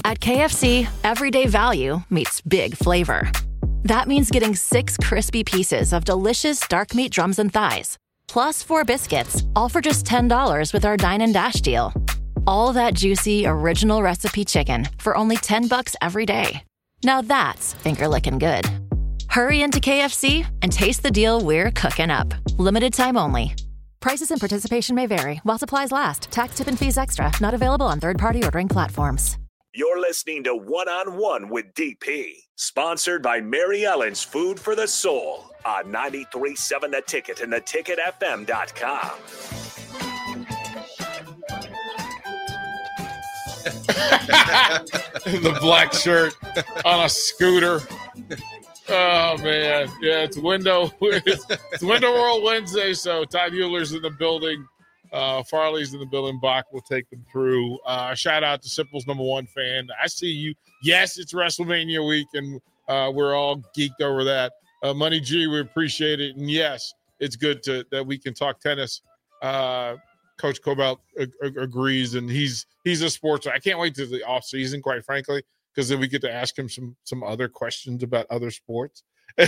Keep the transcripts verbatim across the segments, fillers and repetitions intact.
At K F C, everyday value meets big flavor. That means getting six crispy pieces of delicious dark meat drums and thighs, plus four biscuits, all for just ten dollars with our Dine and Dash deal. All that juicy, original recipe chicken for only ten bucks every day. Now that's finger-licking good. Hurry into K F C and taste the deal we're cooking up. Limited time only. Prices and participation may vary while supplies last. Tax, tip, and fees extra. Not available on third-party ordering platforms. You're listening to One-on-One with D P, sponsored by Mary Ellen's Food for the Soul on ninety-three point seven The Ticket and the ticket f m dot com. The black shirt on a scooter. Oh man, yeah, it's window. It's, it's Window World Wednesday, so Todd Euler's in the building. Uh, Farley's in the building. Bach will take them through. Uh, shout out to Simple's number one fan. I see you. Yes, it's WrestleMania week, and uh, we're all geeked over that. Uh, Money G, we appreciate it, and yes, it's good to that we can talk tennis. Uh, Coach Cobalt ag- ag- agrees, and he's he's a sports. I can't wait to the off season, quite frankly, because then we get to ask him some some other questions about other sports, and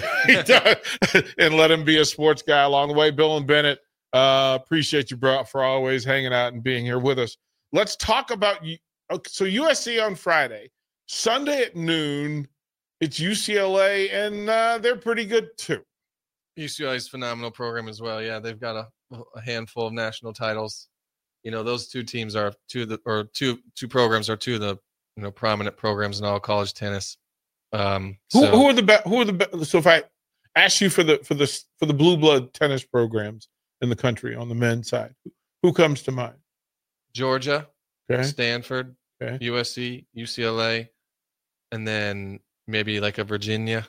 let him be a sports guy along the way. Bill and Bennett, uh, appreciate you, bro, for always hanging out and being here with us. Let's talk about you. Okay, so U S C on Friday, Sunday at noon. It's U C L A, and uh, they're pretty good too. U C L A's phenomenal program as well. Yeah, they've got a, a handful of national titles. You know, those two teams are two of the or two two programs are two of the you know prominent programs in all college tennis. Um, who, so, who are the best? Who are the best? So if I ask you for the for the for the blue blood tennis programs in the country on the men's side, who comes to mind? Georgia, okay. Stanford, okay. U S C, U C L A, and then maybe like a Virginia.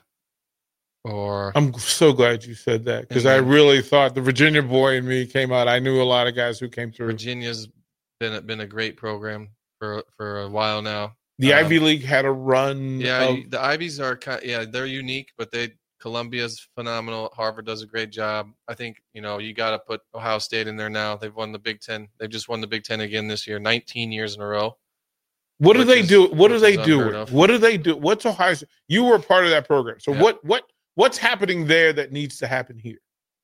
Or I'm so glad you said that because I really thought the Virginia boy in me came out. I knew a lot of guys who came through. Virginia's been a, been a great program for for a while now. The um, Ivy League had a run. Yeah, of, the Ivies are kind. Yeah, they're unique, but they Columbia's phenomenal. Harvard does a great job. I think you know you got to put Ohio State in there now. They've won the Big Ten. They've just won the Big Ten again this year, nineteen years in a row. What do they is, do? What do they do? Of. What do they do? What's Ohio State? You were a part of that program. So yeah. what what what's happening there that needs to happen here?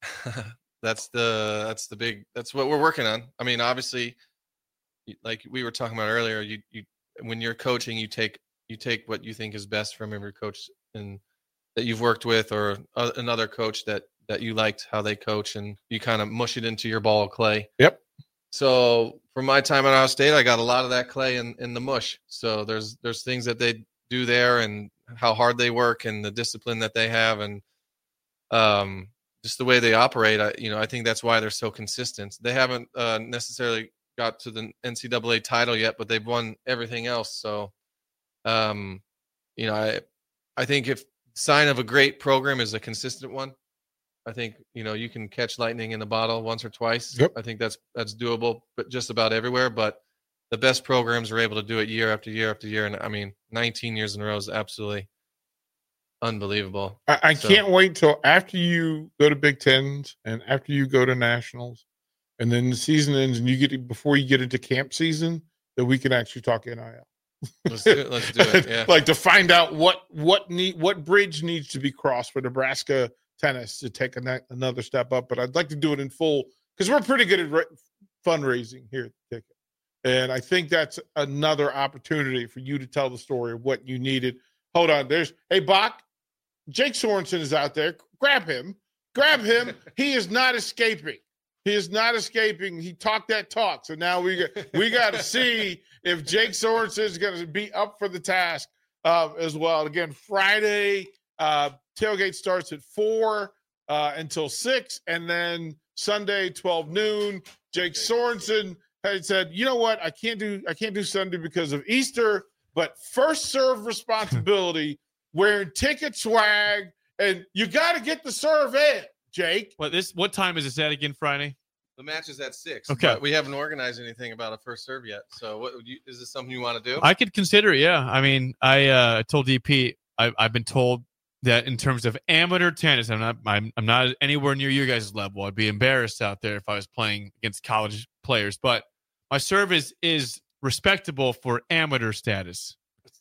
that's the that's the big that's what we're working on. I mean, obviously, like we were talking about earlier, you you when you're coaching, you take you take what you think is best from every coach and that you've worked with, or uh, another coach that that you liked how they coach, and you kind of mush it into your ball of clay. Yep. So from my time at Ohio State, I got a lot of that clay in, in the mush. So there's there's things that they do there, and how hard they work, and the discipline that they have, and um, just the way they operate. I, you know, I think that's why they're so consistent. They haven't uh, necessarily got to the N C double A title yet, but they've won everything else. So, um, you know, I I think if sign of a great program is a consistent one. I think, you know, you can catch lightning in the bottle once or twice. Yep. I think that's that's doable, but just about everywhere. But the best programs are able to do it year after year after year. And I mean, nineteen years in a row is absolutely unbelievable. I, I so, can't wait till after you go to Big Tens and after you go to nationals, and then the season ends, and you get to, before you get into camp season, that we can actually talk N I L. Let's do it. Let's do it. Yeah. Like to find out what what need what bridge needs to be crossed for Nebraska tennis to take a, another step up. But I'd like to do it in full because we're pretty good at re- fundraising here at the Ticket, and I think that's another opportunity for you to tell the story of what you needed. Hold on, there's hey Bach, Jake Sorensen is out there. Grab him, grab him. He is not escaping. He is not escaping. He talked that talk. So now we we got to see if Jake Sorensen is going to be up for the task uh, as well. Again, Friday, uh, tailgate starts at four uh, until six, and then Sunday, twelve noon. Jake Sorensen had said, "You know what? I can't do I can't do Sunday because of Easter, but first serve responsibility, wearing ticket swag, and you got to get the serve in." Jake, what this? What time is this at again? Friday. The match is at six. Okay, but we haven't organized anything about a first serve yet. So, what would you, is this something you want to do? I could consider it. Yeah, I mean, I uh, told D P I, I've been told that in terms of amateur tennis, I'm not I'm, I'm not anywhere near your guys' level. I'd be embarrassed out there if I was playing against college players. But my serve is is respectable for amateur status.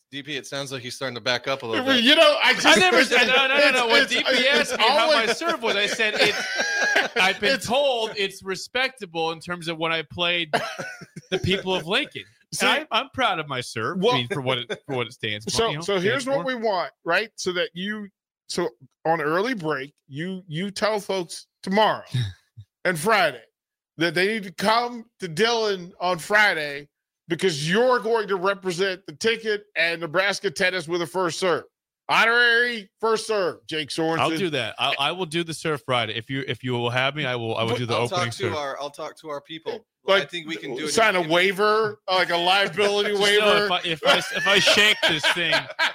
D P, it sounds like he's starting to back up a little bit. You know, I just I never said no, no, no, no. When it's- D P it's asked me how always- my serve was, I said it's. I've been told it's respectable in terms of when I played the people of Lincoln. See- And I, I'm proud of my serve. Well- I mean, for what it for what it stands for. So, you know, so here's stands what for. we want, right? So that you, so on early break, you you tell folks tomorrow and Friday that they need to come to Dillon on Friday because you're going to represent the ticket and Nebraska tennis with a first serve, honorary first serve. Jake Sorensen. I'll do that. I'll, I will do the serve Friday. If you if you will have me, I will. I will do the I'll opening talk to serve. our I'll talk to our people. Like, I think we can do it. sign a waiver, like a liability Just know waiver. if I if I if I shake this thing,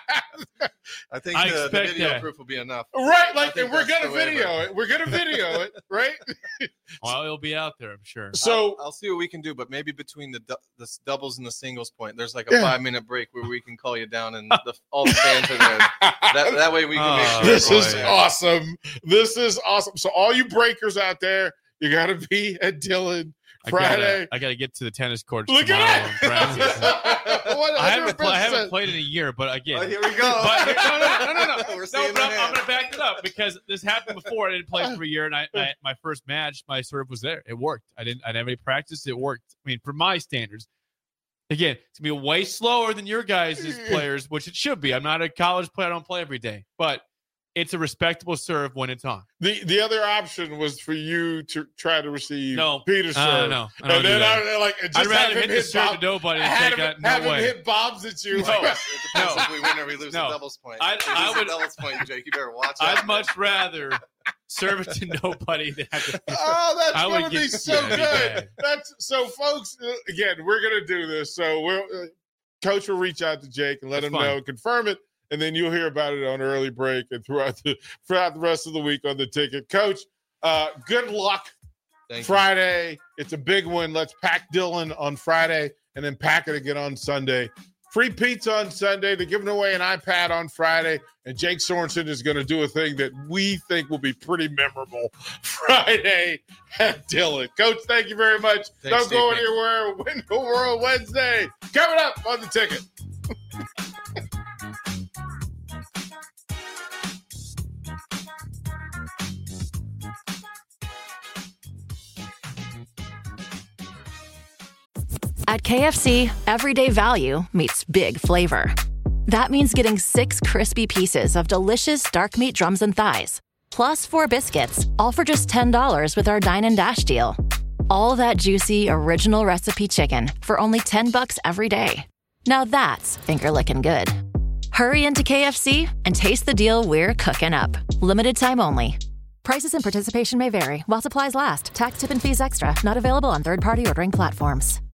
I think I the, the expect video that. proof will be enough. Right, I like, think and we're that's gonna the waiver. video it. We're gonna video it, right? well, it'll be out there. I'm sure. So I'll, I'll see what we can do, but maybe between the du- the s- doubles and the singles point, there's like a Yeah. five minute break where we can call you down and the, all the fans are there. That, that way we can make Oh, sure. this boy, is yeah. awesome. This is awesome. So all you breakers out there, you got to be at Dillon I gotta, Friday. I gotta get to the tennis courts Look tomorrow. at and practice. that. I haven't pl- I haven't played in a year, but again, Oh, here we go. But no, no, no, no, no. We're No, seeing but I'm, the I'm hand. going to back it up because this happened before. I didn't play for a year, and I, I my first match, my serve was there. It worked. I didn't. I didn't have any practice. It worked. I mean, for my standards. Again, it's gonna be way slower than your guys' players, which it should be. I'm not a college player. I don't play every day, but it's a respectable serve when it's on. The the other option was for you to try to receive No. Peter's Uh, serve. no, I don't and do then that. I like just I'd rather have him hit the hit serve Bob, to nobody and have take him, that. No have him way. hit bombs at you. No. It depends No. if we win or we lose No. the doubles point. I- If we I lose the would- doubles point, Jake. You better watch out. I'd much rather serve it to nobody than have to. Oh, that's I would going to be get- so that'd be good. bad. That's so, folks. uh, Again, we're going to do this. So, we'll, uh, Coach will reach out to Jake and let That's him fine. know, confirm it, and then you'll hear about it on early break and throughout the throughout the rest of the week on the ticket. Coach, uh, good luck Thank you. Friday. It's a big one. Let's pack Dillon on Friday and then pack it again on Sunday. Free pizza on Sunday. They're giving away an iPad on Friday. And Jake Sorensen is going to do a thing that we think will be pretty memorable Friday at Dillon. Coach, thank you very much. Thanks, Don't go Steve. anywhere. Win the World Wednesday. Coming up on the ticket. At K F C, everyday value meets big flavor. That means getting six crispy pieces of delicious dark meat drums and thighs, plus four biscuits, all for just ten dollars with our Dine and Dash deal. All that juicy, original recipe chicken for only ten bucks every day. Now that's finger-licking good. Hurry into K F C and taste the deal we're cooking up. Limited time only. Prices and participation may vary while supplies last. Tax, tip, and fees extra. Not available on third-party ordering platforms.